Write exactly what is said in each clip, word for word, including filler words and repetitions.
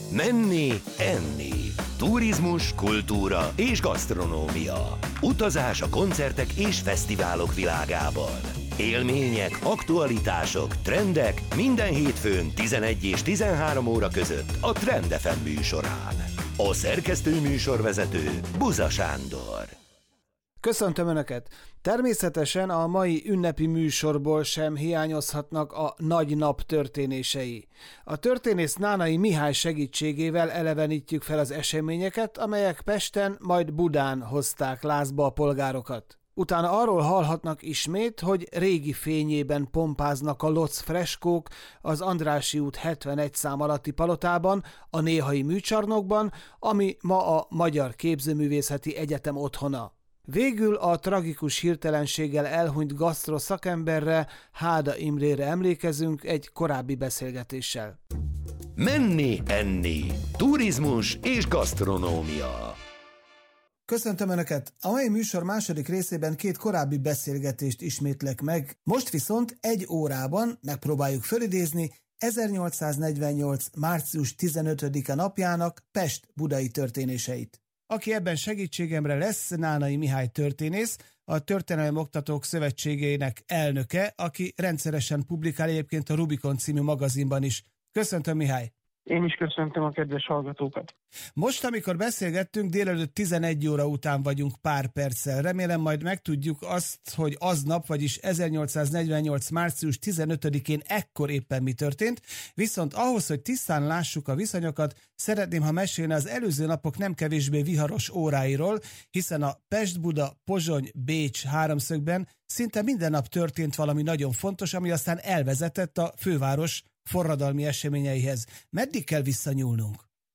Menni, enni. Turizmus, kultúra és gasztronómia. Utazás a koncertek és fesztiválok világában. Élmények, aktualitások, trendek minden hétfőn tizenegy és tizenhárom óra között a Trend ef em műsorán. A szerkesztő műsorvezető Buza Sándor. Köszöntöm Önöket! Természetesen a mai ünnepi műsorból sem hiányozhatnak a nagy nap történései. A történész Nánai Mihály segítségével elevenítjük fel az eseményeket, amelyek Pesten, majd Budán hozták lázba a polgárokat. Utána arról hallhatnak ismét, hogy régi fényében pompáznak a Lotz freskók az Andrássy út hetvenegy szám alatti palotában, a Néhai műcsarnokban, ami ma a Magyar Képzőművészeti Egyetem otthona. Végül a tragikus hirtelenséggel elhunyt gasztro szakemberre, Háda Imrére emlékezünk egy korábbi beszélgetéssel. Menni, enni. Turizmus és gasztronómia. Köszöntöm Önöket! A mai műsor második részében két korábbi beszélgetést ismétlek meg, most viszont egy órában megpróbáljuk fölidézni ezernyolcszáznegyvennyolc. március tizenötödike napjának Pest-budai történéseit. Aki ebben segítségemre lesz, Nánai Mihály történész, a Történelmi Oktatók Szövetségének elnöke, aki rendszeresen publikál egyébként a Rubikon című magazinban is. Köszöntöm, Mihály! Én is köszöntöm a kedves hallgatókat. Most, amikor beszélgettünk, délelőtt tizenegy óra után vagyunk pár perccel. Remélem majd megtudjuk azt, hogy aznap, vagyis ezernyolcszáznegyvennyolc. március tizenötödikén ekkor éppen mi történt, viszont ahhoz, hogy tisztán lássuk a viszonyokat, szeretném, ha mesélne az előző napok nem kevésbé viharos óráiról, hiszen a Pest-Buda-Pozsony-Bécs háromszögben szinte minden nap történt valami nagyon fontos, ami aztán elvezetett a főváros forradalmi eseményeihez. Meddig kell visszanyúlnunk?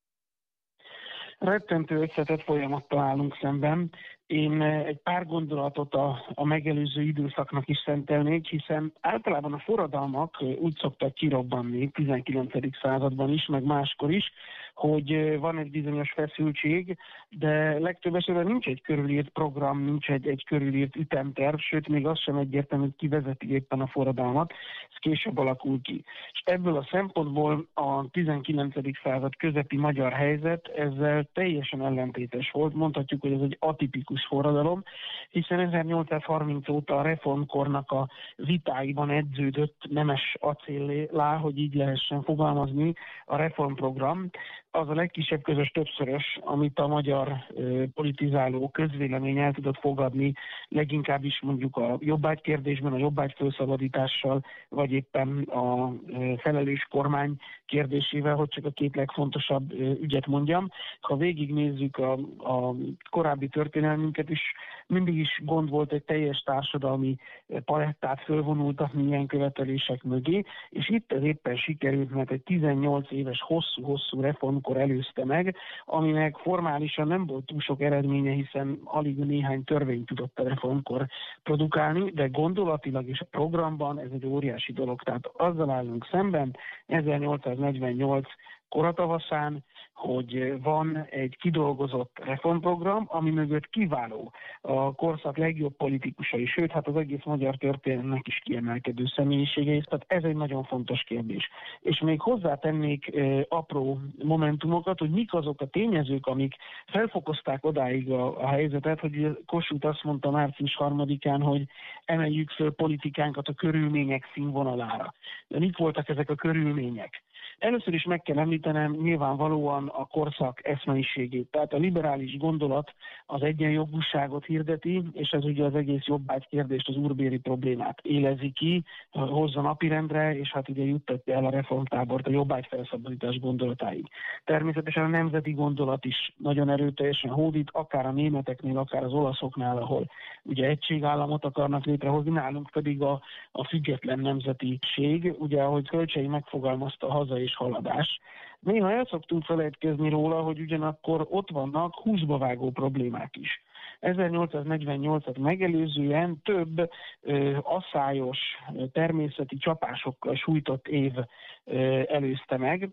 Rettentő összetett folyamattal állunk szemben. Én egy pár gondolatot a, a megelőző időszaknak is szentelnék, hiszen általában a forradalmak úgy szoktak kirobbanni tizenkilencedik században is, meg máskor is, hogy van egy bizonyos feszültség, de legtöbb esetben nincs egy körülírt program, nincs egy, egy körülírt ütemterv, sőt még az sem egyértelmű, hogy ki vezeti éppen a forradalmat, ez később alakul ki. És ebből a szempontból a tizenkilencedik század közepi magyar helyzet ezzel teljesen ellentétes volt. Mondhatjuk, hogy ez egy atipikus forradalom, hiszen ezernyolcszázharminc óta a reformkornak a vitáiban edződött nemes acéllá, hogy így lehessen fogalmazni, a reformprogram. Az a legkisebb közös többszörös, amit a magyar ö, politizáló közvélemény el tudott fogadni, leginkább is mondjuk a jobbágy kérdésben, a jobbágy felszabadítással, vagy éppen a ö, felelős kormány kérdésével, hogy csak a két legfontosabb ö, ügyet mondjam. Ha végignézzük a, a korábbi történelmünket is, mindig is gond volt egy teljes társadalmi palettát fölvonultatni ilyen követelések mögé, és itt ez éppen sikerült, mert egy tizennyolc éves hosszú-hosszú reformkor előzte meg, aminek formálisan nem volt túl sok eredménye, hiszen alig néhány törvényt tudott a reformkor produkálni, de gondolatilag és a programban ez egy óriási dolog. Tehát azzal állunk szemben ezernyolcszáznegyvennyolc koratavaszán, hogy van egy kidolgozott reformprogram, ami mögött kiváló a korszak legjobb politikusai, sőt, hát az egész magyar történelemnek is kiemelkedő személyiségei, tehát ez egy nagyon fontos kérdés. És még hozzátennék e, apró momentumokat, hogy mik azok a tényezők, amik felfokozták odáig a, a helyzetet, hogy Kossuth azt mondta március harmadikán, hogy emeljük föl politikánkat a körülmények színvonalára. De mik voltak ezek a körülmények? Először is meg kell említenem nyilvánvalóan a korszak eszmeiségét. Tehát a liberális gondolat az egyenjogúságot hirdeti, és ez ugye az egész jobbágy kérdést, az úrbéri problémát élezi ki, hozza napirendre, és hát ugye juttatja el a reformtábort a jobbágy felszabadítás gondolatáig. Természetesen a nemzeti gondolat is nagyon erőteljesen hódít, akár a németeknél, akár az olaszoknál, ahol ugye egységállamot akarnak létrehozni, nálunk pedig a, a független nemzetiség, ugye ahogy Kölcsey megfogalmazta, a haza és haladás. Néha el szoktunk felejtkezni róla, hogy ugyanakkor ott vannak húsba vágó problémák is. ezernyolcszáznegyvennyolcat megelőzően több ö, asszályos természeti csapásokkal sújtott év ö, előzte meg,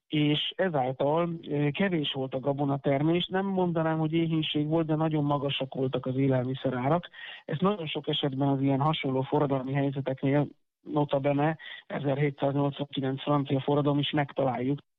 és ezáltal ö, kevés volt a gabonatermés. Nem mondanám, hogy éhínség volt, de nagyon magasak voltak az élelmiszerárak. Ezt nagyon sok esetben az ilyen hasonló forradalmi helyzeteknél, nota bene ezerhétszáznyolcvankilenc francia forradalom is megtaláljuk.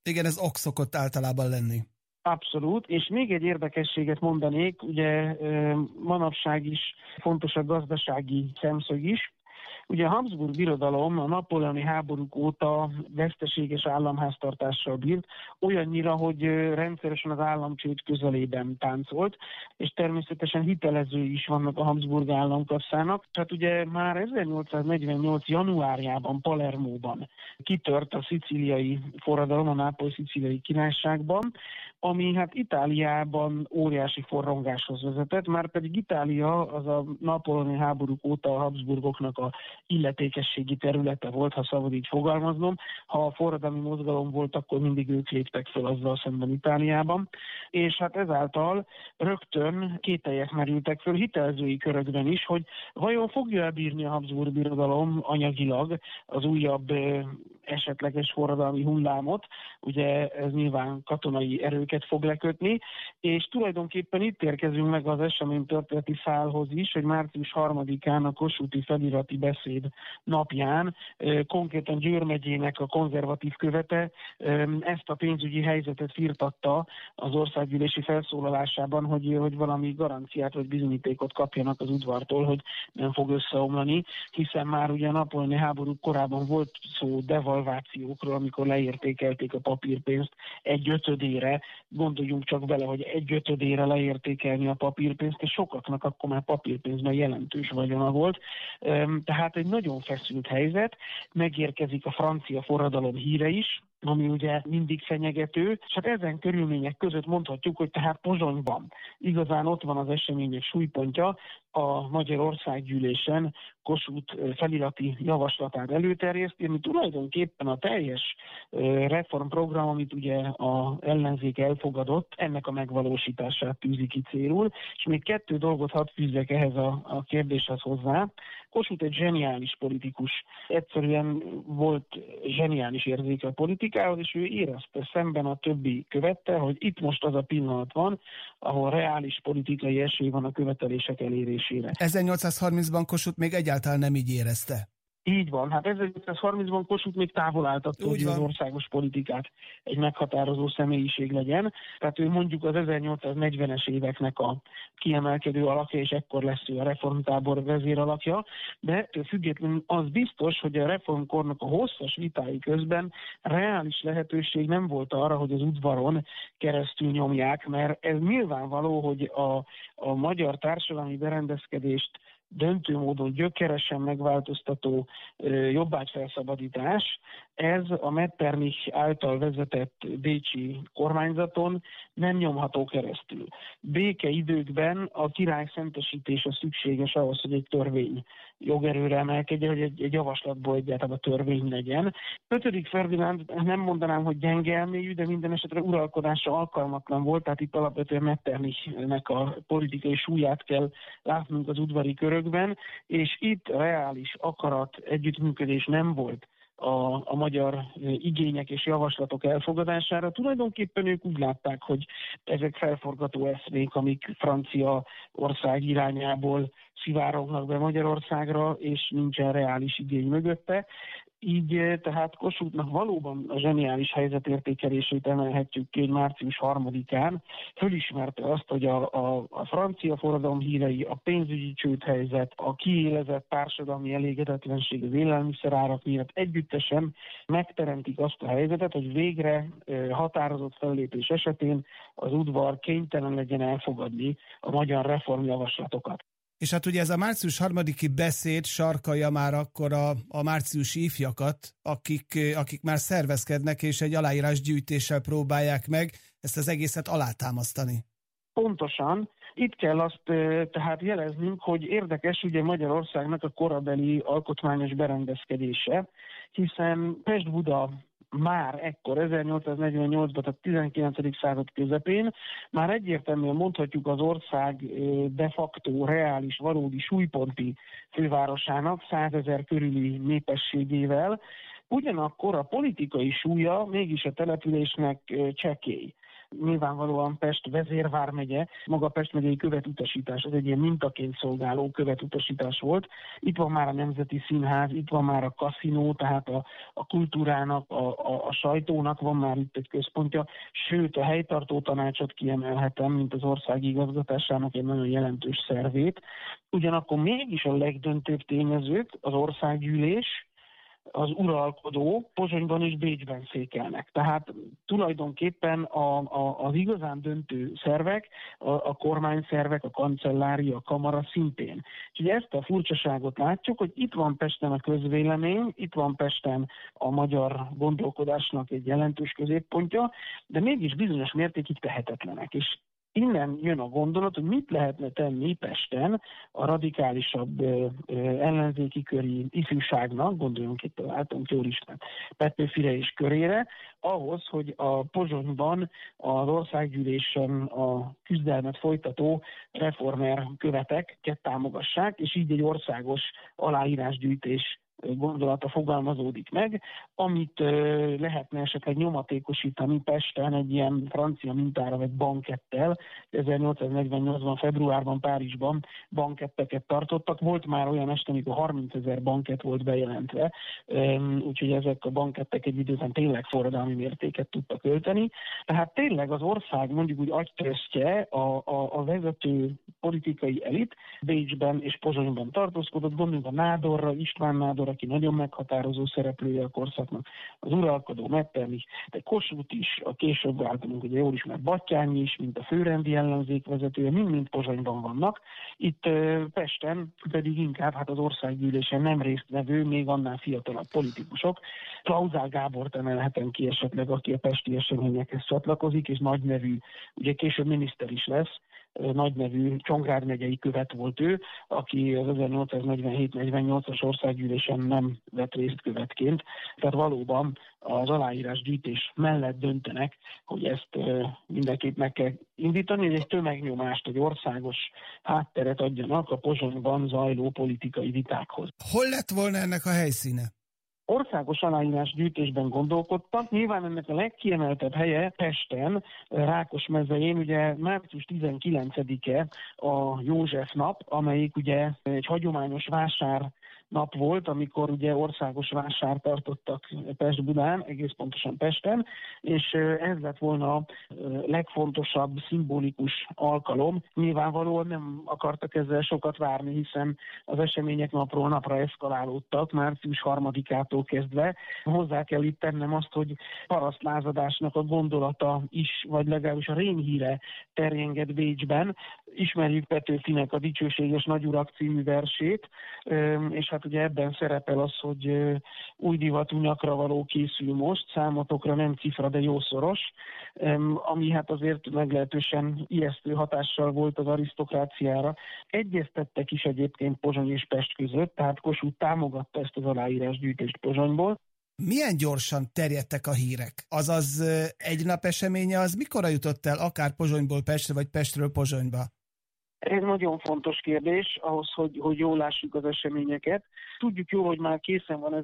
Igen, ez ok szokott általában lenni. Abszolút, és még egy érdekességet mondanék, ugye manapság is fontos a gazdasági szemszög is. Ugye a Habsburg Birodalom a napóleoni háborúk óta veszteséges államháztartással bírt, olyannyira, hogy rendszeresen az államcsőd közelében táncolt, és természetesen hitelezői is vannak a Habsburg államkasszának. Tehát ugye már ezernyolcszáznegyvennyolc januárjában Palermóban kitört a szicíliai forradalom, a nápoly-szicíliai királyságban, ami hát Itáliában óriási forrongáshoz vezetett, már pedig Itália az a napóleoni háborúk óta a Habsburgoknak a illetékességi területe volt, ha szabad így fogalmaznom. Ha a forradalmi mozgalom volt, akkor mindig ők léptek fel azzal szemben Itáliában. És hát ezáltal rögtön kételyek merültek föl hitelezői körökben is, hogy vajon fogja elbírni a Habsburg Birodalom anyagilag az újabb esetleges forradalmi hullámot, ugye ez nyilván katonai erőket fog lekötni, és tulajdonképpen itt érkezünk meg az eseménytörténeti szálhoz is, hogy március harmadikán a kossuthi felirati beszéd napján konkrétan Győr megyének a konzervatív követe ezt a pénzügyi helyzetet firtatta az országgyűlési felszólalásában, hogy, hogy valami garanciát vagy bizonyítékot kapjanak az udvartól, hogy nem fog összeomlani, hiszen már ugye a napóleoni háború korában volt szó devalvációkról, amikor leértékelték a papírpénzt egy ötödére. Gondoljunk csak bele, hogy egy ötödére leértékelni a papírpénzt, és sokaknak akkor már papírpénzben jelentős vagyona volt. Tehát egy nagyon feszült helyzet, megérkezik a francia forradalom híre is, ami ugye mindig fenyegető, és hát ezen körülmények között mondhatjuk, hogy tehát Pozsonyban igazán ott van az események súlypontja, a Magyar Országgyűlésen Kossuth felirati javaslatát előterjeszti, ami tulajdonképpen a teljes reformprogram, amit ugye az ellenzék elfogadott, ennek a megvalósítását tűzi ki célul, és még kettő dolgot hadd fűzzek ehhez a, a kérdéshez hozzá. Kossuth egy zseniális politikus, egyszerűen volt zseniális érzéke a politikához, és ő érezte szemben a többi követte, hogy itt most az a pillanat van, ahol reális politikai esély van a követelések elérésére. ezernyolcszázharmincban Kossuth még egyáltalán nem így érezte. Így van, hát ezernyolcszázharmincban Kossuth még távol állt attól, hogy az országos politikát egy meghatározó személyiség legyen. Tehát ő mondjuk az ezernyolcszáznegyvenes éveknek a kiemelkedő alakja, és ekkor lesz ő a reformtábor vezér alakja, de ettől függetlenül az biztos, hogy a reformkornak a hosszas vitái közben reális lehetőség nem volt arra, hogy az udvaron keresztül nyomják, mert ez nyilvánvaló, hogy a, a magyar társadalmi berendezkedést döntő módon gyökeresen megváltoztató jobbágyfelszabadítás, ez a Metternich által vezetett bécsi kormányzaton nem nyomható keresztül. Békeidőkben a király szentesítése szükséges ahhoz, hogy egy törvény jogerőre emelkedjen, hogy egy, egy javaslatból egyáltalán a törvény legyen. Ötödik Ferdinánd nem mondanám, hogy gyenge elmélyű, de minden esetre uralkodása alkalmatlan volt, tehát itt alapvetően Metternichnek a politikai súlyát kell látnunk az udvari körökben, és itt reális akarat, együttműködés nem volt A, a magyar igények és javaslatok elfogadására. Tulajdonképpen ők úgy látták, hogy ezek felforgató eszmék, amik Francia ország irányából szivárognak be Magyarországra, és nincsen reális igény mögötte. Így tehát Kossuthnak valóban a zseniális helyzetértékelését emelhetjük ki, hogy március harmadikán fölismerte azt, hogy a, a, a francia forradalom hírei, a pénzügyi csődhelyzet, a kiélezett társadalmi elégedetlenség, az élelmiszerárak miatt együttesen megteremtik azt a helyzetet, hogy végre határozott fellépés esetén az udvar kénytelen legyen elfogadni a magyar reformjavaslatokat. És hát ugye ez a március harmadiki beszéd sarkalja már akkor a, a márciusi ifjakat, akik, akik már szervezkednek, és egy aláírásgyűjtéssel próbálják meg ezt az egészet alátámasztani. Pontosan. Itt kell azt tehát jeleznünk, hogy érdekes ugye Magyarországnak a korabeli alkotmányos berendezkedése, hiszen Pest-Buda már ekkor, ezernyolcszáznegyvennyolcban, tehát tizenkilencedik század közepén már egyértelműen mondhatjuk az ország de facto reális, valódi súlyponti fővárosának százezer körüli népességével, ugyanakkor a politikai súlya mégis a településnek csekély. Nyilvánvalóan Pest vezérvármegye, maga Pest megyei követutasítás, ez egy ilyen mintaként szolgáló követutasítás volt. Itt van már a Nemzeti Színház, itt van már a kaszinó, tehát a, a kultúrának, a, a, a sajtónak van már itt egy központja, sőt a helytartó tanácsot kiemelhetem, mint az ország igazgatásának egy nagyon jelentős szervét. Ugyanakkor mégis a legdöntőbb tényezők, az országgyűlés, az uralkodó Pozsonyban és Bécsben székelnek. Tehát tulajdonképpen a, a, az igazán döntő szervek, a, a kormányszervek, a kancellária, a kamara szintén. Úgyhogy ezt a furcsaságot látjuk, hogy itt van Pesten a közvélemény, itt van Pesten a magyar gondolkodásnak egy jelentős középpontja, de mégis bizonyos mértékig tehetetlenek. És innen jön a gondolat, hogy mit lehetne tenni Pesten a radikálisabb ö, ö, ellenzéki köri ifjúságnak, gondoljunk itt az általunk jól ismert Petőfire és körére, ahhoz, hogy a Pozsonyban az országgyűlésen a küzdelmet folytató reformer követeket támogassák, és így egy országos aláírásgyűjtés gondolata fogalmazódik meg, amit ö, lehetne esetleg nyomatékosítani Pesten egy ilyen francia mintára vett bankettel. ezernyolcszáznegyvennyolcban februárban Párizsban banketteket tartottak. Volt már olyan este, amikor harmincezer bankett volt bejelentve, ö, úgyhogy ezek a bankettek egy időben tényleg forradalmi mértéket tudtak ölteni. Tehát tényleg az ország mondjuk úgy agytröztje, a, a, a vezető politikai elit Bécsben és Pozsonyban tartózkodott, gondoljunk a Nádorra, István Nádor, aki nagyon meghatározó szereplője a korszaknak, az uralkodó Metternich, de Kossuth is, a később általunk ugye jól ismert Batthyány is, mint a főrendi ellenzék vezetője, mind-mind Pozsonyban vannak. Itt Pesten pedig inkább hát az országgyűlésen nem résztvevő, még annál fiatalabb politikusok. Klauzál Gábort emelhetem ki esetleg, aki a pesti eseményekhez csatlakozik, és nagynevű, ugye később miniszter is lesz, nagynevű Csongrád megyei követ volt ő, aki az ezernyolcszáznegyvenhét negyvennyolcas országgyűlésen nem vett részt követként. Tehát valóban az aláírásgyűjtés mellett döntenek, hogy ezt mindenképp meg kell indítani, hogy egy tömegnyomást, egy országos hátteret adjanak a Pozsonyban zajló politikai vitákhoz. Hol lett volna ennek a helyszíne? Országos aláírásgyűjtésben gondolkodtak. Nyilván ennek a legkiemeltebb helye Pesten, Rákosmezején, ugye március tizenkilencedike a József nap, amelyik ugye egy hagyományos vásár nap volt, amikor ugye országos vásár tartottak Pest-Budán, egész pontosan Pesten, és ez lett volna a legfontosabb, szimbolikus alkalom. Nyilvánvalóan nem akartak ezzel sokat várni, hiszen az események napról napra eszkalálódtak, március harmadikától kezdve. Hozzá kell itt tennem azt, hogy parasztlázadásnak a gondolata is, vagy legalábbis a rémhíre terjengett Bécsben. Ismerjük Petőfinek a Dicsőséges Nagyurak című versét, és hát ugye ebben szerepel az, hogy új divatú nyakra való készül most, számotokra nem cifra, de jószoros, ami hát azért meglehetősen ijesztő hatással volt az arisztokráciára. Egyeztettek is egyébként Pozsony és Pest között, tehát Kossuth támogatta ezt az aláírásgyűjtést Pozsonyból. Milyen gyorsan terjedtek a hírek? Azaz egy nap eseménye az mikorra jutott el akár Pozsonyból Pestre, vagy Pestről Pozsonyba? Ez nagyon fontos kérdés ahhoz, hogy, hogy jól lássuk az eseményeket. Tudjuk jól, hogy már készen van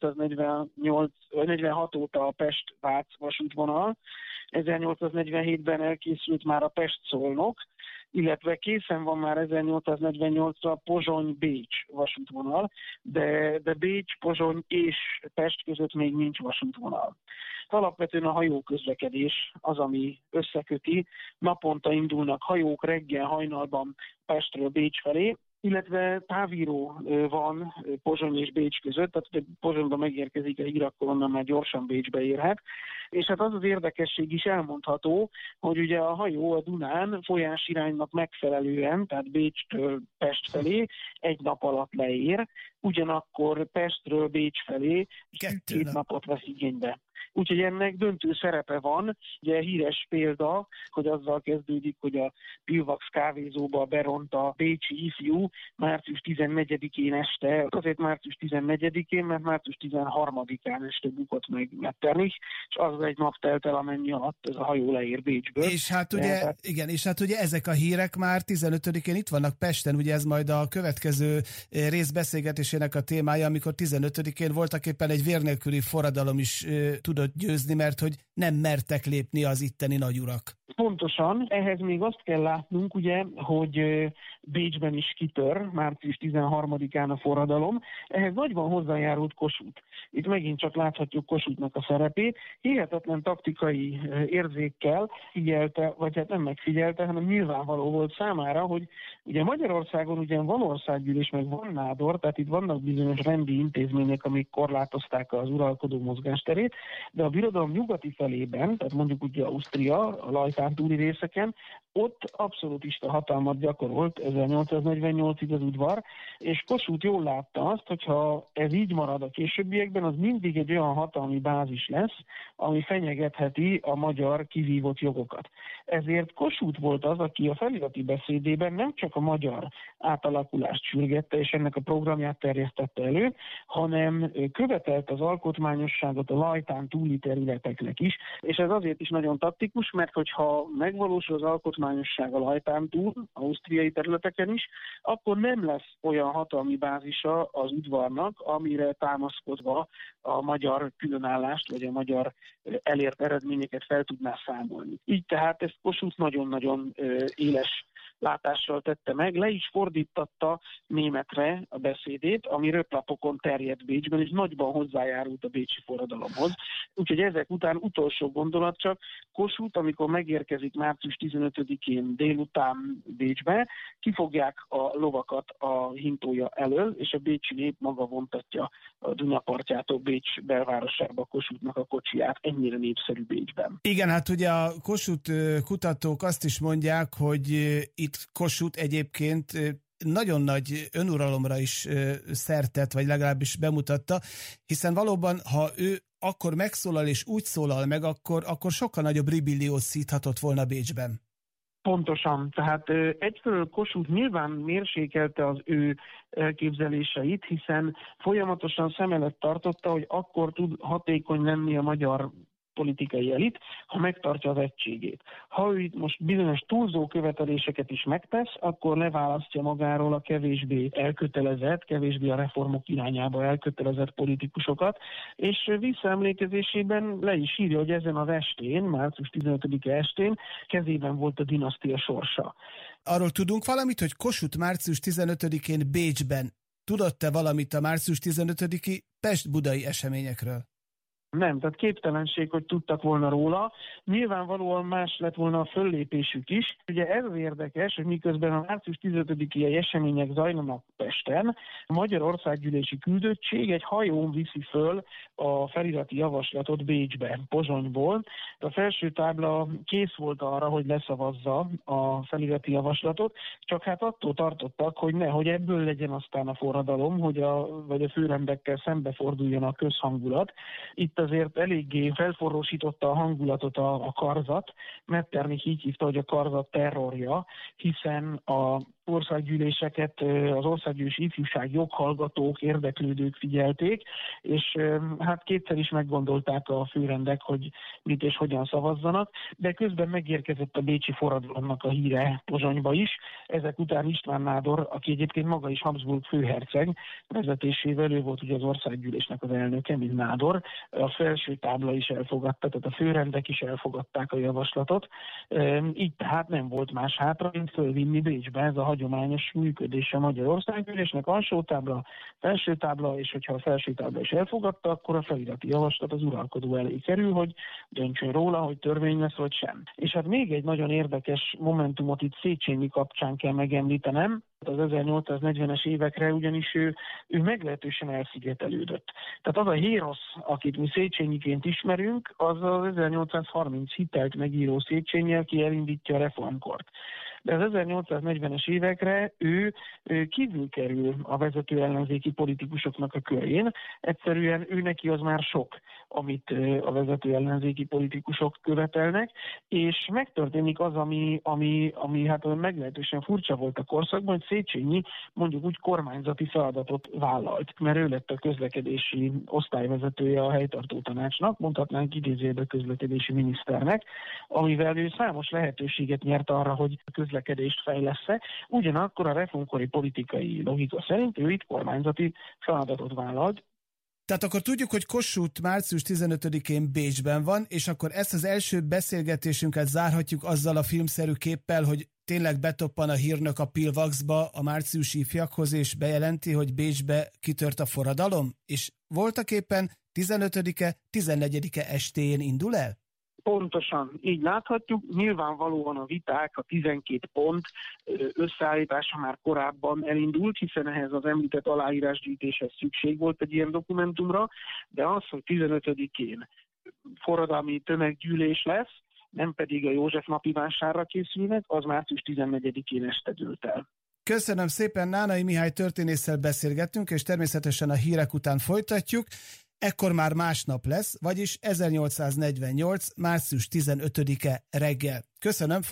ezernyolcszáznegyvenhat óta a Pest-Vác vasútvonal, ezernyolcszáznegyvenhétben elkészült már a Pest-Szolnok, illetve készen van már ezernyolcszáznegyvennyolcra Pozsony-Bécs vasútvonal, de, de Bécs, Pozsony és Pest között még nincs vasútvonal. Alapvetően a hajóközlekedés az, ami összeköti. Naponta indulnak hajók reggel, hajnalban Pestről Bécs felé, illetve távíró van Pozsony és Bécs között, tehát hogy Pozsonyba megérkezik a hír, akkor onnan már gyorsan Bécsbe érhet. És hát az az érdekesség is elmondható, hogy ugye a hajó a Dunán folyásiránynak megfelelően, tehát Bécstől Pest felé egy nap alatt leér, ugyanakkor Pestről Bécs felé Kettő két nap. napot vesz igénybe. Úgyhogy ennek döntő szerepe van. Ugye híres példa, hogy azzal kezdődik, hogy a Pilvax kávézóba beront a bécsi ifjú március tizennegyedikén este, azért március tizennegyedikén, mert március tizenharmadikán este bukott meg Metternich, és az egy nap telt el, amennyi alatt ez a hajó leér Bécsből. És hát ugye, Tehát... igen, és hát ugye ezek a hírek már tizenötödikén itt vannak Pesten, ugye ez majd a következő rész beszélgetésének a témája, amikor tizenötödikén voltak éppen egy vér nélküli forradalom is tudott győzni, mert hogy nem mertek lépni az itteni nagyurak. Pontosan, ehhez még azt kell látnunk, ugye, hogy Bécsben is kitör március tizenharmadikán a forradalom, ehhez nagyban hozzájárult Kossuth. Itt megint csak láthatjuk Kossuthnak a szerepét, hihetetlen taktikai érzékkel figyelte, vagy hát nem megfigyelte, hanem nyilvánvaló volt számára, hogy ugye Magyarországon ugyan van országgyűlés, meg van nádor, tehát itt vannak bizonyos rendi intézmények, amik korlátozták az uralkodó mozgásterét, de a birodalom nyugati felében, tehát mondjuk ugye Ausztria, a Lajtán túli részeken, ott abszolútista hatalmat gyakorolt ezernyolcszáznegyvennyolcig az udvar, és Kossuth jól látta azt, hogyha ez így marad a későbbiekben, az mindig egy olyan hatalmi bázis lesz, ami fenyegetheti a magyar kivívott jogokat. Ezért Kossuth volt az, aki a felirati beszédében nem csak a magyar átalakulást sürgette, és ennek a programját terjesztette elő, hanem követelt az alkotmányosságot a Lajtán túli területeknek is, és ez azért is nagyon taktikus, mert hogyha megvalósul az alkotmányosság a Lajtán túl, ausztriai területeken is, akkor nem lesz olyan hatalmi bázisa az udvarnak, amire támaszkodva a magyar különállást, vagy a magyar elért eredményeket fel tudná számolni. Így tehát ezt Kossuth nagyon-nagyon éles látással tette meg, le is fordítatta németre a beszédét, ami röplapokon terjedt Bécsben, és nagyban hozzájárult a bécsi forradalomhoz. Úgyhogy ezek után utolsó gondolat csak, Kossuth, amikor megérkezik március tizenötödikén délután Bécsbe, kifogják a lovakat a hintója elől, és a bécsi nép maga vontatja a Duna partjától Bécs belvárosába Kossuthnak a kocsiját, ennyire népszerű Bécsben. Igen, hát ugye a Kossuth kutatók azt is mondják, hogy itt Kossuth egyébként nagyon nagy önuralomra is szertett, vagy legalábbis bemutatta, hiszen valóban, ha ő akkor megszólal és úgy szólal meg, akkor, akkor sokkal nagyobb ribilliót szíthatott volna Bécsben. Pontosan. Tehát egyfelől Kossuth nyilván mérsékelte az ő elképzeléseit, hiszen folyamatosan szem előtt tartotta, hogy akkor tud hatékony lenni a magyar politikai elit, ha megtartja az egységét. Ha ő itt most bizonyos túlzó követeléseket is megtesz, akkor leválasztja magáról a kevésbé elkötelezett, kevésbé a reformok irányába elkötelezett politikusokat, és visszaemlékezésében le is írja, hogy ezen az estén, március tizenötödike estén kezében volt a dinasztia sorsa. Arról tudunk valamit, hogy Kossuth március tizenötödikén Bécsben tudott-e valamit a március tizenötödiki pest-budai eseményekről? Nem, tehát képtelenség, hogy tudtak volna róla. Nyilvánvalóan más lett volna a föllépésük is. Ugye ez az érdekes, hogy miközben a március tizenötödikei események zajlanak Pesten, a Magyar Országgyűlési Küldöttség egy hajón viszi föl a felirati javaslatot Bécsbe, Pozsonyból. A felső tábla kész volt arra, hogy leszavazza a felirati javaslatot, csak hát attól tartottak, hogy nehogy ebből legyen aztán a forradalom, hogy a, vagy a főrendekkel szembeforduljon a közhangulat. Itt azért eléggé felforrósította a hangulatot a, a karzat, Metternich így hívta, hogy a karzat terrorja, hiszen a országgyűléseket az országgyűlési ifjúság joghallgatók, érdeklődők figyelték, és hát kétszer is meggondolták a főrendek, hogy mit és hogyan szavazzanak, de közben megérkezett a bécsi forradalomnak a híre Pozsonyba is. Ezek után István nádor, aki egyébként maga is Habsburg főherceg vezetésével, ő volt ugye az országgyűlésnek az elnöke, mint nádor, a felső tábla is elfogadta, tehát a főrendek is elfogadták a javaslatot, így tehát nem volt más hátra, mint fölvinni Bécsbe. Ez a hagyományos működése Magyarországgyűlésnek, alsó tábla, felső tábla, és hogyha a felső tábla is elfogadta, akkor a felirati javaslat az uralkodó elé kerül, hogy döntsön róla, hogy törvény lesz, vagy sem. És hát még egy nagyon érdekes momentumot itt Széchenyi kapcsán kell megemlítenem, az ezernyolcszáznegyvenes évekre, ugyanis ő, ő meglehetősen elszigetelődött. Tehát az a hérosz, akit mi Széchenyiként ismerünk, az az ezernyolcszázharminc hitelt megíró Széchenyi, aki elindítja a reformkort. De az ezernyolcszáznegyvenes évekre ő, ő kívül kerül a vezető ellenzéki politikusoknak a körén. Egyszerűen ő neki az már sok, amit a vezető ellenzéki politikusok követelnek, és megtörténik az, ami, ami, ami hát meglehetősen furcsa volt a korszakban, hogy Széchenyi mondjuk úgy kormányzati feladatot vállalt, mert ő lett a közlekedési osztályvezetője a helytartó tanácsnak, mondhatnánk idézőjelben közlekedési miniszternek, amivel ő számos lehetőséget nyert arra, hogy a közlekedést fejlessze. Ugyanakkor a reformkori politikai logika szerint ő itt kormányzati feladatot vállalt, Tehát akkor tudjuk, hogy Kossuth március tizenötödikén Bécsben van, és akkor ezt az első beszélgetésünket zárhatjuk azzal a filmszerű képpel, hogy tényleg betoppan a hírnök a Pillvaxba a márciusi ifjakhoz, és bejelenti, hogy Bécsbe kitört a forradalom, és voltaképpen tizenötödike, tizennegyedike estéjén indul el? Pontosan, így láthatjuk. Nyilvánvalóan a viták, a tizenkét pont összeállítása már korábban elindult, hiszen ehhez az említett aláírásgyűjtéshez szükség volt egy ilyen dokumentumra, de az, hogy tizenötödikén forradalmi tömeggyűlés lesz, nem pedig a József napi vásárra készülnek, az március tizennegyedikén este dőlt el. Köszönöm szépen, Nánai Mihály történésszel beszélgettünk, és természetesen a hírek után folytatjuk. Ekkor már másnap lesz, vagyis ezernyolcszáznegyvennyolc. március tizenötödike reggel. Köszönöm.